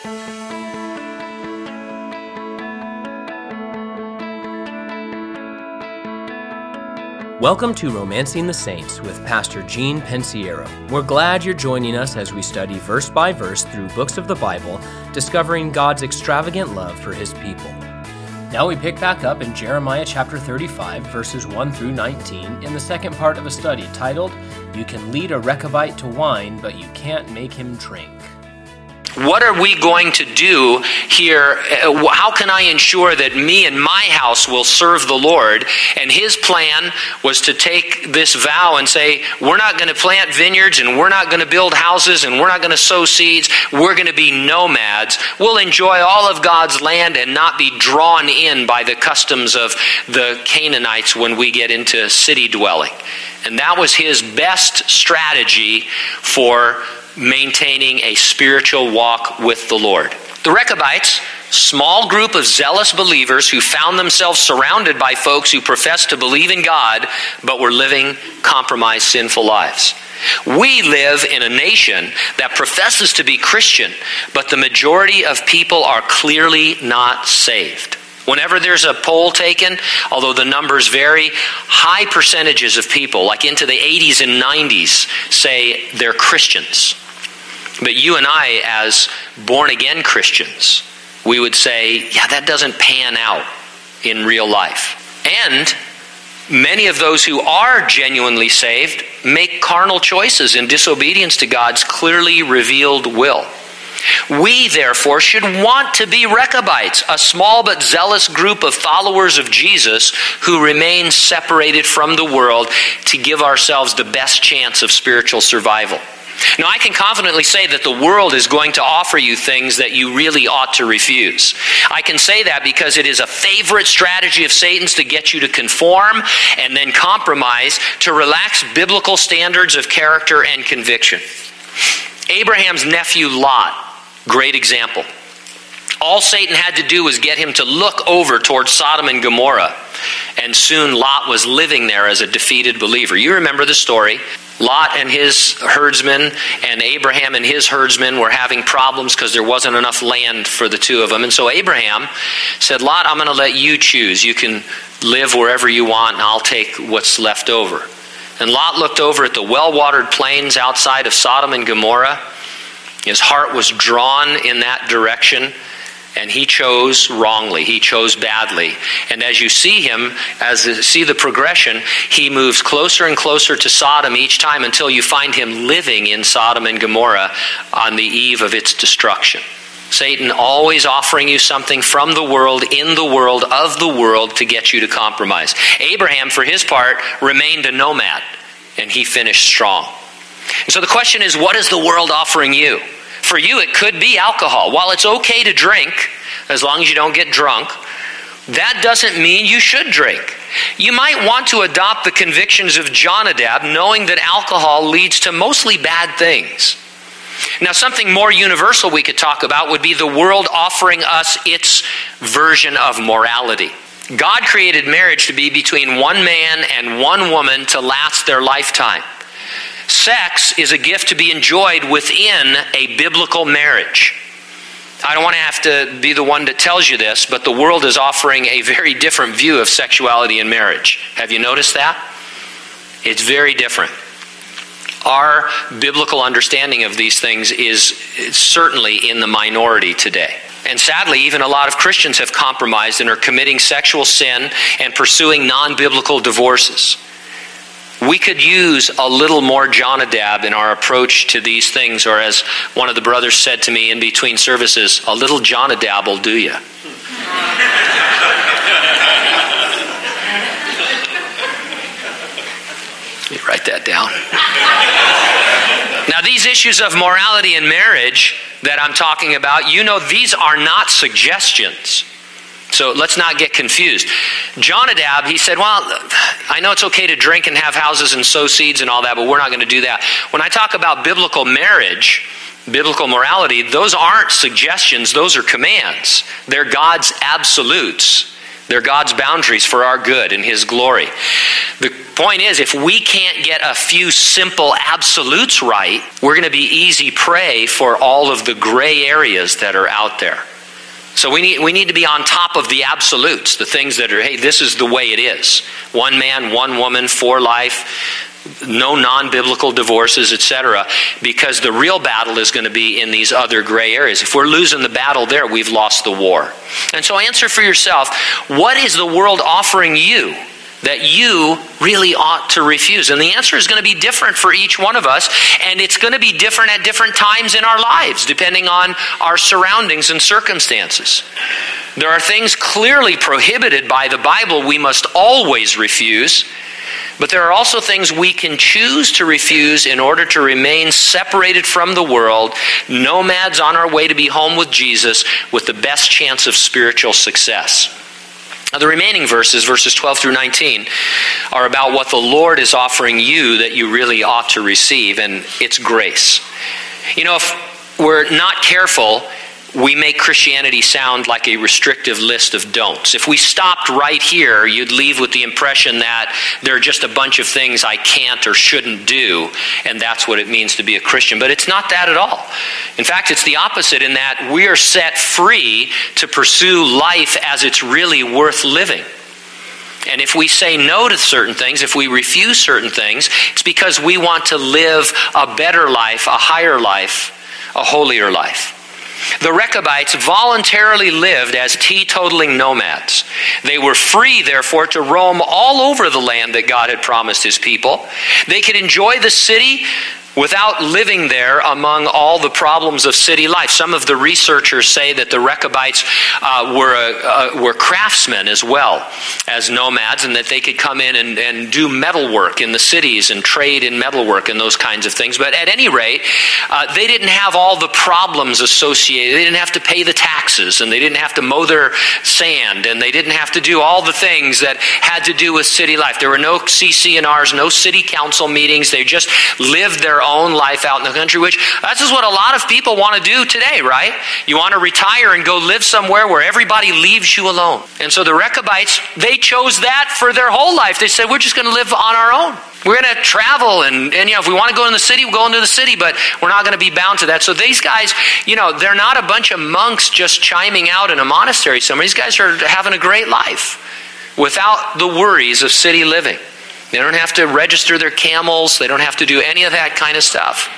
Welcome to Romancing the Saints with Pastor Gene Pensiero. We're glad you're joining us as we study verse by verse through books of the Bible, discovering God's extravagant love for His people. Now we pick back up in Jeremiah chapter 35, verses 1 through 19, in the second part of a study titled, You Can Lead a Rechabite to Wine, But You Can't Make Him Drink. What are we going to do here? How can I ensure that me and my house will serve the Lord? And his plan was to take this vow and say, we're not going to plant vineyards and we're not going to build houses and we're not going to sow seeds. We're going to be nomads. We'll enjoy all of God's land and not be drawn in by the customs of the Canaanites when we get into city dwelling. And that was his best strategy for maintaining a spiritual walk with the Lord. The Rechabites, small group of zealous believers who found themselves surrounded by folks who professed to believe in God, but were living compromised, sinful lives. We live in a nation that professes to be Christian, but the majority of people are clearly not saved. Whenever there's a poll taken, although the numbers vary, high percentages of people, like into the 80s and 90s, say they're Christians. But you and I, as born-again Christians, we would say, yeah, that doesn't pan out in real life. And many of those who are genuinely saved make carnal choices in disobedience to God's clearly revealed will. We, therefore, should want to be Rechabites, a small but zealous group of followers of Jesus who remain separated from the world to give ourselves the best chance of spiritual survival. Now, I can confidently say that the world is going to offer you things that you really ought to refuse. I can say that because it is a favorite strategy of Satan's to get you to conform and then compromise, to relax biblical standards of character and conviction. Abraham's nephew Lot, great example. All Satan had to do was get him to look over towards Sodom and Gomorrah, and soon Lot was living there as a defeated believer. You remember the story. Lot and his herdsmen and Abraham and his herdsmen were having problems because there wasn't enough land for the two of them. And so Abraham said, Lot, I'm going to let you choose. You can live wherever you want and I'll take what's left over. And Lot looked over at the well-watered plains outside of Sodom and Gomorrah. His heart was drawn in that direction. And he chose wrongly. He chose badly. And as you see him, see the progression, he moves closer and closer to Sodom each time until you find him living in Sodom and Gomorrah on the eve of its destruction. Satan always offering you something from the world, in the world, of the world to get you to compromise. Abraham, for his part, remained a nomad, and he finished strong. And so the question is, what is the world offering you? For you, it could be alcohol. While it's okay to drink, as long as you don't get drunk, that doesn't mean you should drink. You might want to adopt the convictions of Jonadab, knowing that alcohol leads to mostly bad things. Now, something more universal we could talk about would be the world offering us its version of morality. God created marriage to be between one man and one woman to last their lifetime. Sex is a gift to be enjoyed within a biblical marriage. I don't want to have to be the one that tells you this, but the world is offering a very different view of sexuality and marriage. Have you noticed that? It's very different. Our biblical understanding of these things is certainly in the minority today. And sadly, even a lot of Christians have compromised and are committing sexual sin and pursuing non-biblical divorces. We could use a little more Jonadab in our approach to these things, or as one of the brothers said to me in between services, a little Jonadab will do you. You write that down. Now, these issues of morality in marriage that I'm talking about, you know, these are not suggestions. So let's not get confused. Jonadab, he said, well, I know it's okay to drink and have houses and sow seeds and all that, but we're not going to do that. When I talk about biblical marriage, biblical morality, those aren't suggestions, those are commands. They're God's absolutes They're God's boundaries for our good and His glory. The point is, if we can't get a few simple absolutes right, we're going to be easy prey for all of the gray areas that are out there. So we need to be on top of the absolutes, the things that are, hey, this is the way it is. One man, one woman, for life, no non-biblical divorces, etc. Because the real battle is going to be in these other gray areas. If we're losing the battle there, we've lost the war. And so answer for yourself, what is the world offering you that you really ought to refuse? And the answer is going to be different for each one of us, and it's going to be different at different times in our lives, depending on our surroundings and circumstances. There are things clearly prohibited by the Bible we must always refuse, but there are also things we can choose to refuse in order to remain separated from the world, nomads on our way to be home with Jesus, with the best chance of spiritual success. Now, the remaining verses 12 through 19, are about what the Lord is offering you that you really ought to receive, and it's grace. You know, if we're not careful, we make Christianity sound like a restrictive list of don'ts. If we stopped right here, you'd leave with the impression that there are just a bunch of things I can't or shouldn't do, and that's what it means to be a Christian. But it's not that at all. In fact, it's the opposite in that we are set free to pursue life as it's really worth living. And if we say no to certain things, if we refuse certain things, it's because we want to live a better life, a higher life, a holier life. The Rechabites voluntarily lived as teetotaling nomads. They were free, therefore, to roam all over the land that God had promised His people. They could enjoy the city without living there among all the problems of city life. Some of the researchers say that the Rechabites were craftsmen as well as nomads, and that they could come in and do metalwork in the cities and trade in metalwork and those kinds of things. But at any rate, they didn't have all the problems associated. They didn't have to pay the taxes, and they didn't have to mow their sand, and they didn't have to do all the things that had to do with city life. There were no CC&Rs, no city council meetings. They just lived their own life out in the country, which that's just what a lot of people want to do today, right? You want to retire and go live somewhere where everybody leaves you alone. And so the Rechabites, they chose that for their whole life. They said, we're just going to live on our own. We're going to travel, and you know, if we want to go in the city, we'll go into the city, but we're not going to be bound to that. So these guys, you know, they're not a bunch of monks just chiming out in a monastery somewhere. These guys are having a great life without the worries of city living. They don't have to register their camels. They don't have to do any of that kind of stuff.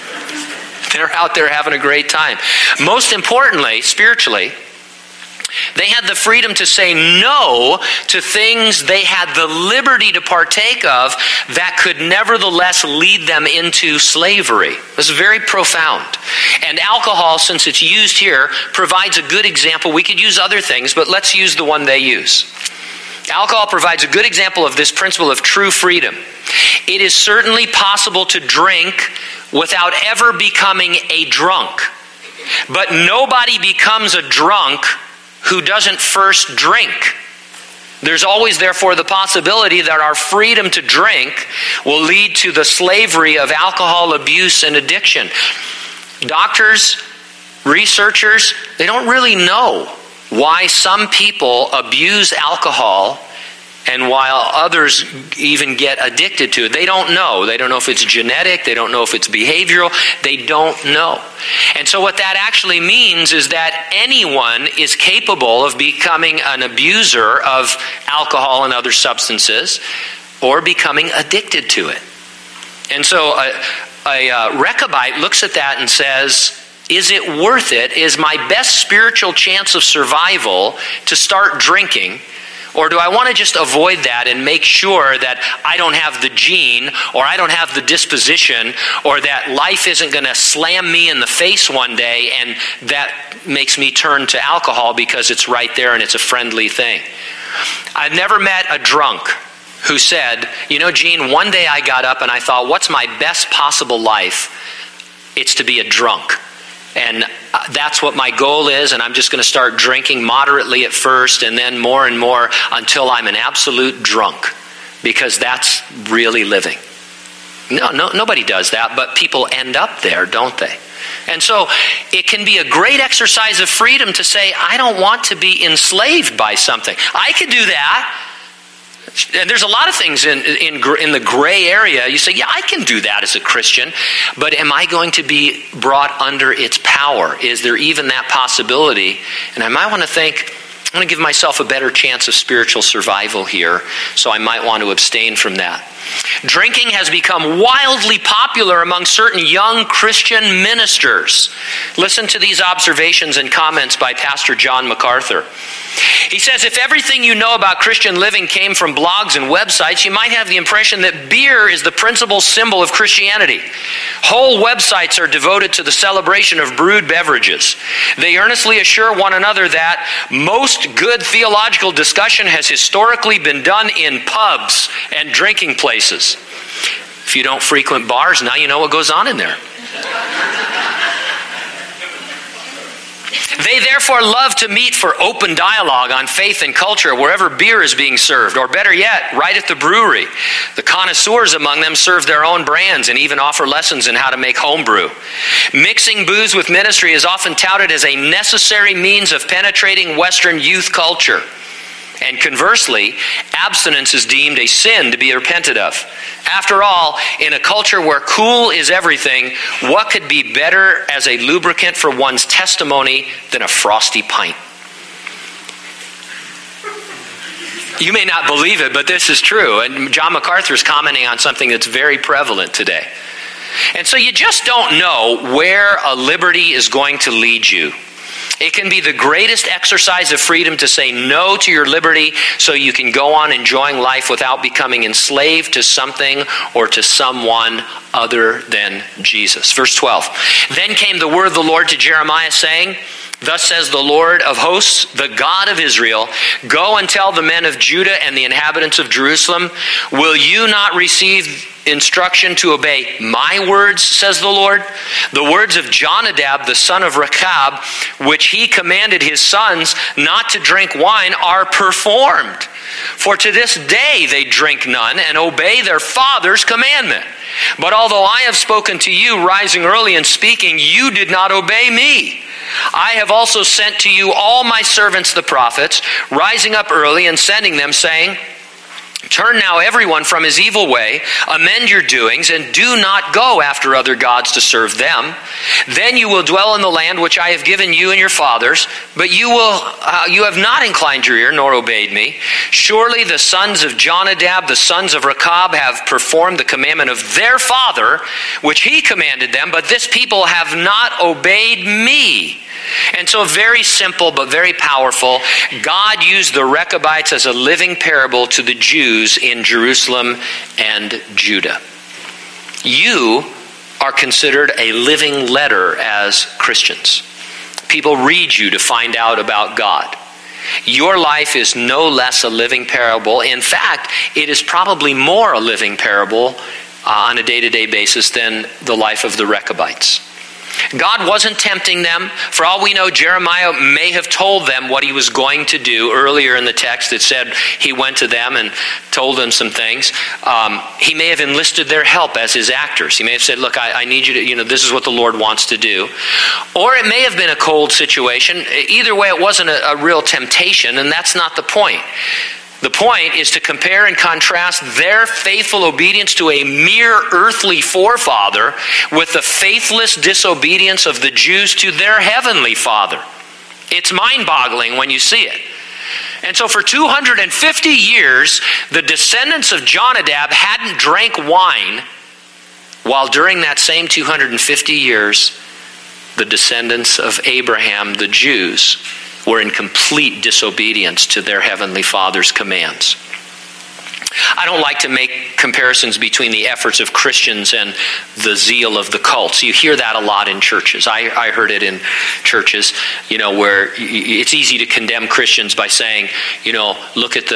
They're out there having a great time. Most importantly, spiritually, they had the freedom to say no to things they had the liberty to partake of that could nevertheless lead them into slavery. This is very profound. And alcohol, since it's used here, provides a good example. We could use other things, but let's use the one they use. Alcohol provides a good example of this principle of true freedom. It is certainly possible to drink without ever becoming a drunk. But nobody becomes a drunk who doesn't first drink. There's always, therefore, the possibility that our freedom to drink will lead to the slavery of alcohol abuse and addiction. Doctors, researchers, they don't really know why some people abuse alcohol and while others even get addicted to it. They don't know. They don't know if it's genetic. They don't know if it's behavioral. They don't know. And so what that actually means is that anyone is capable of becoming an abuser of alcohol and other substances or becoming addicted to it. And so a Rechabite looks at that and says, is it worth it? Is my best spiritual chance of survival to start drinking? Or do I want to just avoid that and make sure that I don't have the gene, or I don't have the disposition, or that life isn't going to slam me in the face one day and that makes me turn to alcohol because it's right there and it's a friendly thing? I've never met a drunk who said, you know, Gene, one day I got up and I thought, what's my best possible life? It's to be a drunk. And that's what my goal is, and I'm just going to start drinking moderately at first and then more and more until I'm an absolute drunk, because that's really living. No, nobody does that, but people end up there, don't they? And so it can be a great exercise of freedom to say, I don't want to be enslaved by something. I could do that. And there's a lot of things in the gray area. You say, yeah, I can do that as a Christian, but am I going to be brought under its power? Is there even that possibility? And I might want to think, I'm going to give myself a better chance of spiritual survival here, so I might want to abstain from that. Drinking has become wildly popular among certain young Christian ministers. Listen to these observations and comments by Pastor John MacArthur. He says, if everything you know about Christian living came from blogs and websites, you might have the impression that beer is the principal symbol of Christianity. Whole websites are devoted to the celebration of brewed beverages. They earnestly assure one another that most good theological discussion has historically been done in pubs and drinking places. If you don't frequent bars, now you know what goes on in there. They therefore love to meet for open dialogue on faith and culture wherever beer is being served, or better yet, right at the brewery. The connoisseurs among them serve their own brands and even offer lessons in how to make home brew. Mixing booze with ministry is often touted as a necessary means of penetrating Western youth culture. And conversely, abstinence is deemed a sin to be repented of. After all, in a culture where cool is everything, what could be better as a lubricant for one's testimony than a frosty pint? You may not believe it, but this is true. And John MacArthur is commenting on something that's very prevalent today. And so you just don't know where a liberty is going to lead you. It can be the greatest exercise of freedom to say no to your liberty so you can go on enjoying life without becoming enslaved to something or to someone other than Jesus. Verse 12. Then came the word of the Lord to Jeremiah, saying, Thus says the Lord of hosts, the God of Israel, go and tell the men of Judah and the inhabitants of Jerusalem, will you not receive instruction to obey my words, says the Lord? The words of Jonadab, the son of Rechab, which he commanded his sons not to drink wine, are performed. For to this day they drink none and obey their father's commandment. But although I have spoken to you, rising early and speaking, you did not obey me. I have also sent to you all my servants the prophets, rising up early and sending them, saying, Turn now everyone from his evil way, amend your doings, and do not go after other gods to serve them. Then you will dwell in the land which I have given you and your fathers, but you have not inclined your ear nor obeyed me. Surely the sons of Jonadab, the sons of Rechab, have performed the commandment of their father, which he commanded them, but this people have not obeyed me. And so very simple but very powerful. God used the Rechabites as a living parable to the Jews in Jerusalem and Judah. You are considered a living letter as Christians. People read you to find out about God. Your life is no less a living parable. In fact, it is probably more a living parable on a day-to-day basis than the life of the Rechabites. God wasn't tempting them. For all we know, Jeremiah may have told them what he was going to do. Earlier in the text it said he went to them and told them some things. He may have enlisted their help as his actors. He may have said, look, I need you to, this is what the Lord wants to do. Or it may have been a cold situation. Either way, it wasn't a real temptation, and that's not the point. The point is to compare and contrast their faithful obedience to a mere earthly forefather with the faithless disobedience of the Jews to their heavenly Father. It's mind-boggling when you see it. And so for 250 years, the descendants of Jonadab hadn't drank wine, while during that same 250 years, the descendants of Abraham, the Jews, were in complete disobedience to their heavenly Father's commands. I don't like to make comparisons between the efforts of Christians and the zeal of the cults. You hear that a lot in churches. I heard it in churches, where it's easy to condemn Christians by saying, look at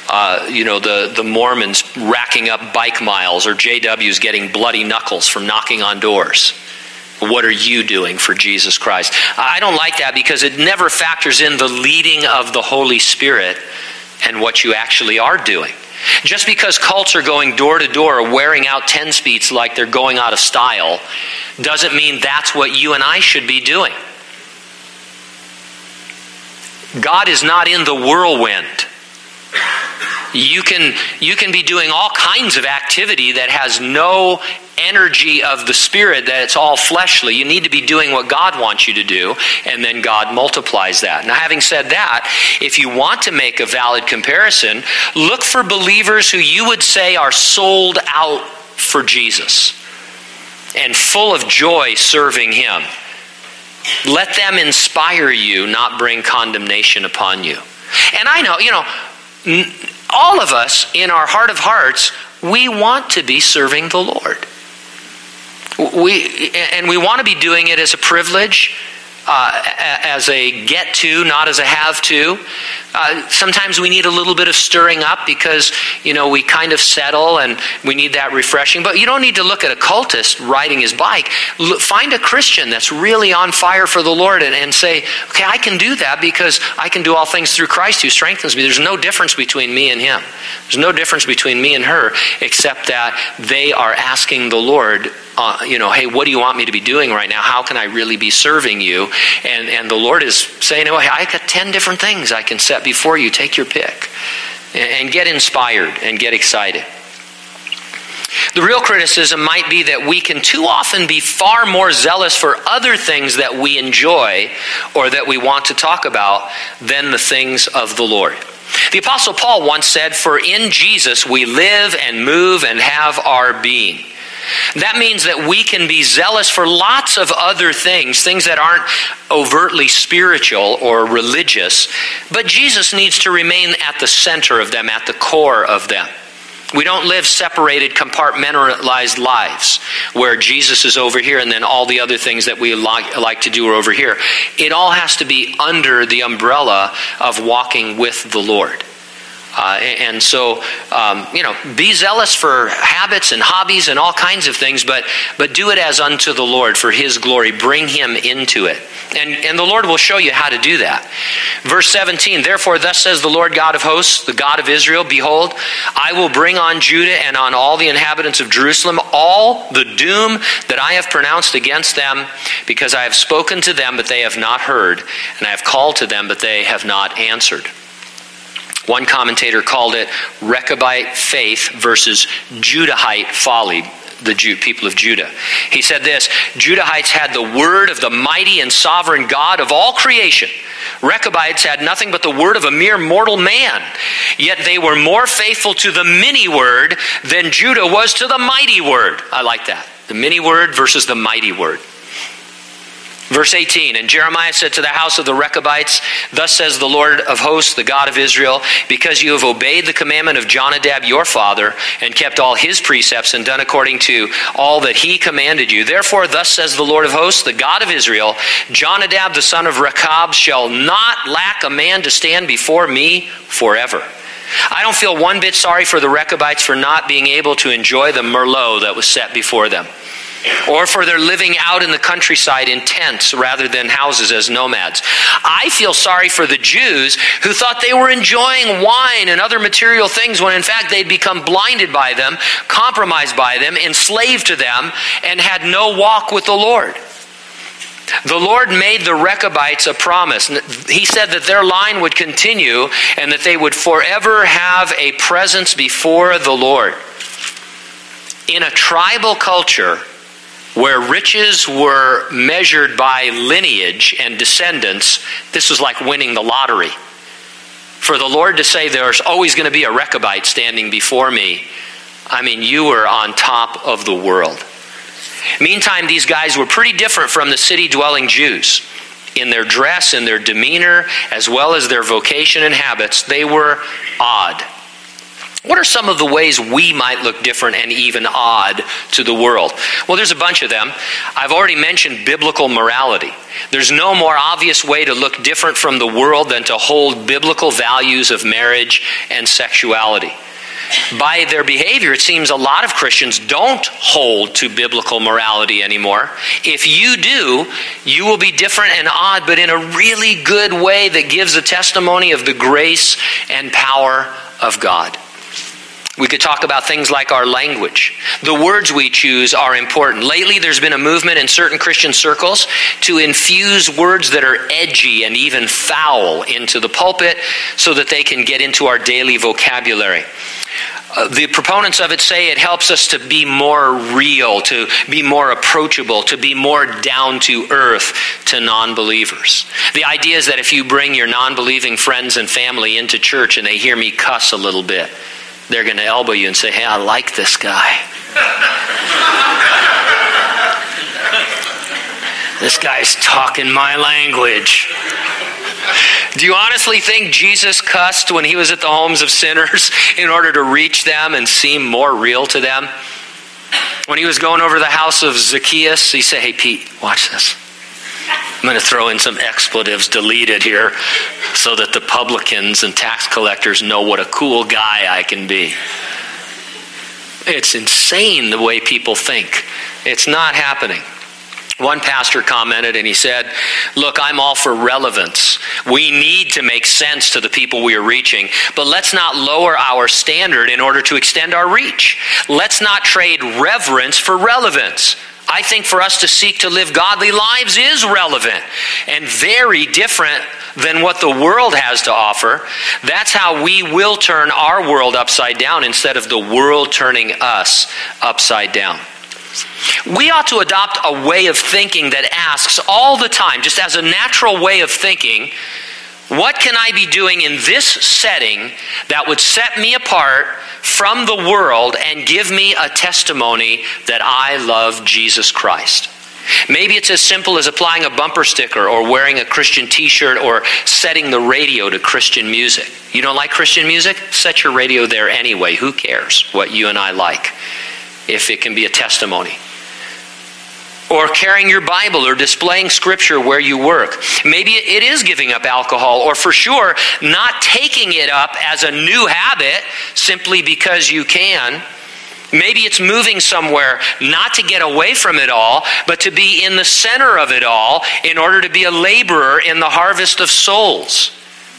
the Mormons racking up bike miles, or JWs getting bloody knuckles from knocking on doors. What are you doing for Jesus Christ? I don't like that because it never factors in the leading of the Holy Spirit and what you actually are doing. Just because cults are going door to door wearing out 10 speeds like they're going out of style doesn't mean that's what you and I should be doing. God is not in the whirlwind. You can be doing all kinds of activity that has no energy of the Spirit, that it's all fleshly. You need to be doing what God wants you to do, and then God multiplies that. Now, having said that, if you want to make a valid comparison, look for believers who you would say are sold out for Jesus and full of joy serving Him. Let them inspire you, not bring condemnation upon you. And I know, all of us, in our heart of hearts, we want to be serving the Lord. We want to be doing it as a privilege, as a get to, not as a have to. Sometimes we need a little bit of stirring up because, we kind of settle and we need that refreshing. But you don't need to look at a cultist riding his bike. Find a Christian that's really on fire for the Lord and say, okay, I can do that because I can do all things through Christ who strengthens me. There's no difference between me and him. There's no difference between me and her except that they are asking the Lord, hey, what do you want me to be doing right now? How can I really be serving you? And the Lord is saying, hey, I got 10 different things I can set before you. Take your pick. And get inspired and get excited. The real criticism might be that we can too often be far more zealous for other things that we enjoy or that we want to talk about than the things of the Lord. The Apostle Paul once said, "For in Jesus we live and move and have our being." That means that we can be zealous for lots of other things that aren't overtly spiritual or religious, but Jesus needs to remain at the center of them, at the core of them. We don't live separated, compartmentalized lives where Jesus is over here and then all the other things that we like to do are over here. It all has to be under the umbrella of walking with the Lord. So, be zealous for habits and hobbies and all kinds of things, but do it as unto the Lord for His glory. Bring Him into it. And the Lord will show you how to do that. Verse 17, "Therefore thus says the Lord God of hosts, the God of Israel, Behold, I will bring on Judah and on all the inhabitants of Jerusalem all the doom that I have pronounced against them, because I have spoken to them, but they have not heard, and I have called to them, but they have not answered." One commentator called it Rechabite faith versus Judahite folly, the people of Judah. He said this: Judahites had the word of the mighty and sovereign God of all creation. Rechabites had nothing but the word of a mere mortal man. Yet they were more faithful to the many word than Judah was to the mighty word. I like that. The many word versus the mighty word. Verse 18, "And Jeremiah said to the house of the Rechabites, Thus says the Lord of hosts, the God of Israel, because you have obeyed the commandment of Jonadab your father, and kept all his precepts, and done according to all that he commanded you. Therefore, thus says the Lord of hosts, the God of Israel, Jonadab the son of Rechab shall not lack a man to stand before me forever." I don't feel one bit sorry for the Rechabites for not being able to enjoy the Merlot that was set before them, or for their living out in the countryside in tents rather than houses as nomads. I feel sorry for the Jews who thought they were enjoying wine and other material things when in fact they'd become blinded by them, compromised by them, enslaved to them, and had no walk with the Lord. The Lord made the Rechabites a promise. He said that their line would continue and that they would forever have a presence before the Lord. In a tribal culture where riches were measured by lineage and descendants, this was like winning the lottery. For the Lord to say there's always going to be a Rechabite standing before me, you were on top of the world. Meantime, these guys were pretty different from the city-dwelling Jews. In their dress, in their demeanor, as well as their vocation and habits, they were odd. What are some of the ways we might look different and even odd to the world? Well, there's a bunch of them. I've already mentioned biblical morality. There's no more obvious way to look different from the world than to hold biblical values of marriage and sexuality. By their behavior, it seems a lot of Christians don't hold to biblical morality anymore. If you do, you will be different and odd, but in a really good way that gives a testimony of the grace and power of God. We could talk about things like our language. The words we choose are important. Lately, there's been a movement in certain Christian circles to infuse words that are edgy and even foul into the pulpit so that they can get into our daily vocabulary. The proponents of it say it helps us to be more real, to be more approachable, to be more down to earth to non-believers. The idea is that if you bring your non-believing friends and family into church and they hear me cuss a little bit, they're going to elbow you and say, hey, I like this guy. This guy's talking my language. Do you honestly think Jesus cussed when he was at the homes of sinners in order to reach them and seem more real to them? When he was going over the house of Zacchaeus, he said, hey, Pete, watch this. I'm going to throw in some expletives deleted here so that the publicans and tax collectors know what a cool guy I can be. It's insane the way people think. It's not happening. One pastor commented and he said, look, I'm all for relevance. We need to make sense to the people we are reaching, but let's not lower our standard in order to extend our reach. Let's not trade reverence for relevance. I think for us to seek to live godly lives is relevant and very different than what the world has to offer. That's how we will turn our world upside down instead of the world turning us upside down. We ought to adopt a way of thinking that asks all the time, just as a natural way of thinking, what can I be doing in this setting that would set me apart from the world and give me a testimony that I love Jesus Christ? Maybe it's as simple as applying a bumper sticker or wearing a Christian t-shirt or setting the radio to Christian music. You don't like Christian music? Set your radio there anyway. Who cares what you and I like, if it can be a testimony? Or carrying your Bible or displaying Scripture where you work. Maybe it is giving up alcohol, or for sure, not taking it up as a new habit simply because you can. Maybe it's moving somewhere, not to get away from it all, but to be in the center of it all in order to be a laborer in the harvest of souls.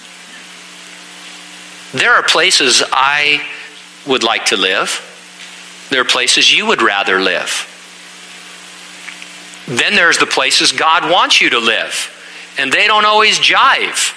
There are places I would like to live. There are places you would rather live. Then there's the places God wants you to live, and they don't always jive.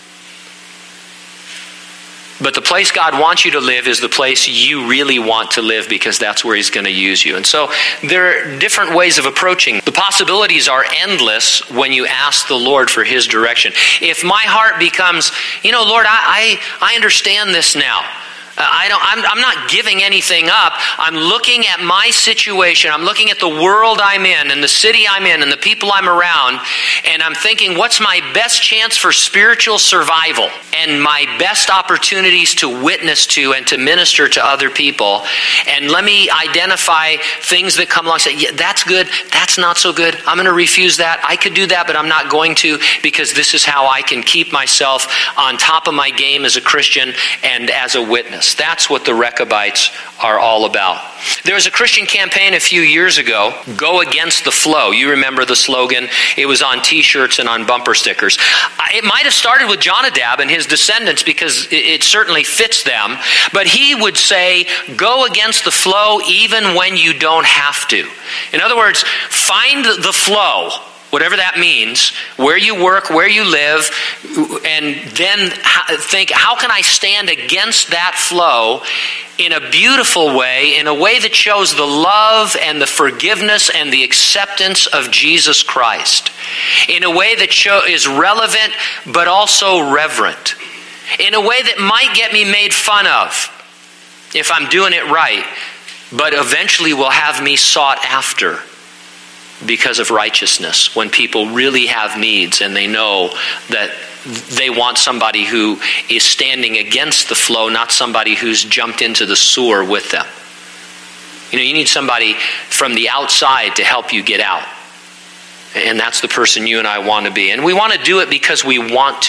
But the place God wants you to live is the place you really want to live, because that's where He's going to use you. And so there are different ways of approaching. The possibilities are endless when you ask the Lord for His direction. If my heart becomes, Lord, I understand this now. I'm not giving anything up. I'm looking at my situation. I'm looking at the world I'm in and the city I'm in and the people I'm around. And I'm thinking, what's my best chance for spiritual survival and my best opportunities to witness to and to minister to other people? And let me identify things that come along and say, yeah, that's good. That's not so good. I'm going to refuse that. I could do that, but I'm not going to, because this is how I can keep myself on top of my game as a Christian and as a witness. That's what the Rechabites are all about. There was a Christian campaign a few years ago, Go Against the Flow. You remember the slogan. It was on t-shirts and on bumper stickers. It might have started with Jonadab and his descendants, because it certainly fits them. But he would say, go against the flow even when you don't have to. In other words, find the flow, whatever that means, where you work, where you live, and then think, how can I stand against that flow in a beautiful way, in a way that shows the love and the forgiveness and the acceptance of Jesus Christ, in a way that is relevant but also reverent, in a way that might get me made fun of if I'm doing it right, but eventually will have me sought after because of righteousness, when people really have needs and they know that they want somebody who is standing against the flow, not somebody who's jumped into the sewer with them. You need somebody from the outside to help you get out. And that's the person you and I want to be. And we want to do it because we want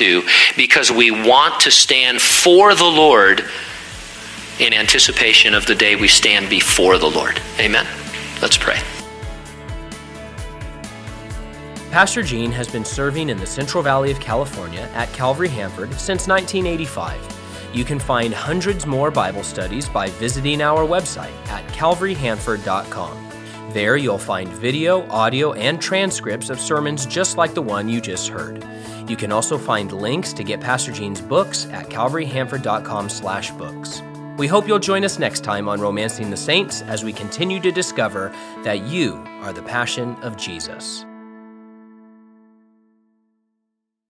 to stand for the Lord in anticipation of the day we stand before the Lord. Amen. Let's pray. Pastor Gene has been serving in the Central Valley of California at Calvary Hanford since 1985. You can find hundreds more Bible studies by visiting our website at calvaryhanford.com. There you'll find video, audio, and transcripts of sermons just like the one you just heard. You can also find links to get Pastor Gene's books at calvaryhanford.com/books. We hope you'll join us next time on Romancing the Saints as we continue to discover that you are the passion of Jesus.